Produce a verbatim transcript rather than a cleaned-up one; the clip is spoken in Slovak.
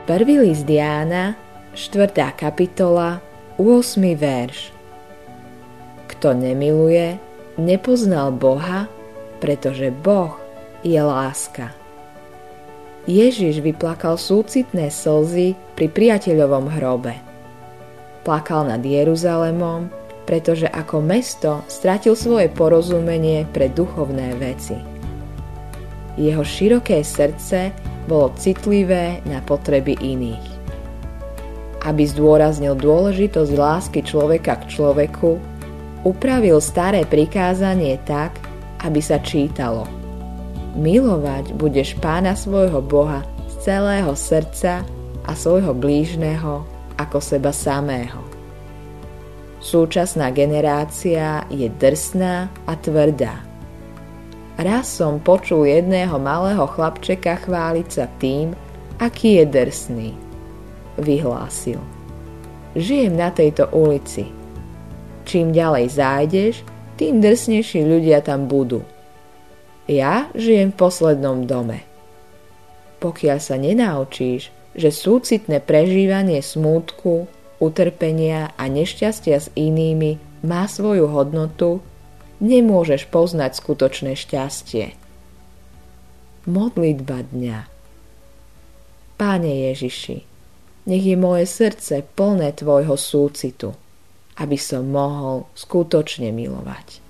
Prvý list Jána, štvrtá kapitola, ôsmy verš. Kto nemiluje, nepoznal Boha, pretože Boh je láska. Ježiš vyplakal súcitné slzy pri priateľovom hrobe. Plakal nad Jeruzalémom, pretože ako mesto stratil svoje porozumenie pre duchovné veci. Jeho široké srdce bolo citlivé na potreby iných. Aby zdôraznil dôležitosť lásky človeka k človeku, upravil staré prikázanie tak, aby sa čítalo: Milovať budeš Pána svojho Boha z celého srdca a svojho blížneho ako seba samého. Súčasná generácia je drsná a tvrdá. Raz som počul jedného malého chlapčeka chváliť sa tým, aký je drsný. Vyhlásil: Žijem na tejto ulici. Čím ďalej zájdeš, tým drsnejší ľudia tam budú. Ja žijem v poslednom dome. Pokiaľ sa nenaučíš, že súcitné prežívanie smútku, utrpenia a nešťastia s inými má svoju hodnotu, nemôžeš poznať skutočné šťastie. Modlitba dňa. Páne Ježiši, nech je moje srdce plné tvojho súcitu, aby som mohol skutočne milovať.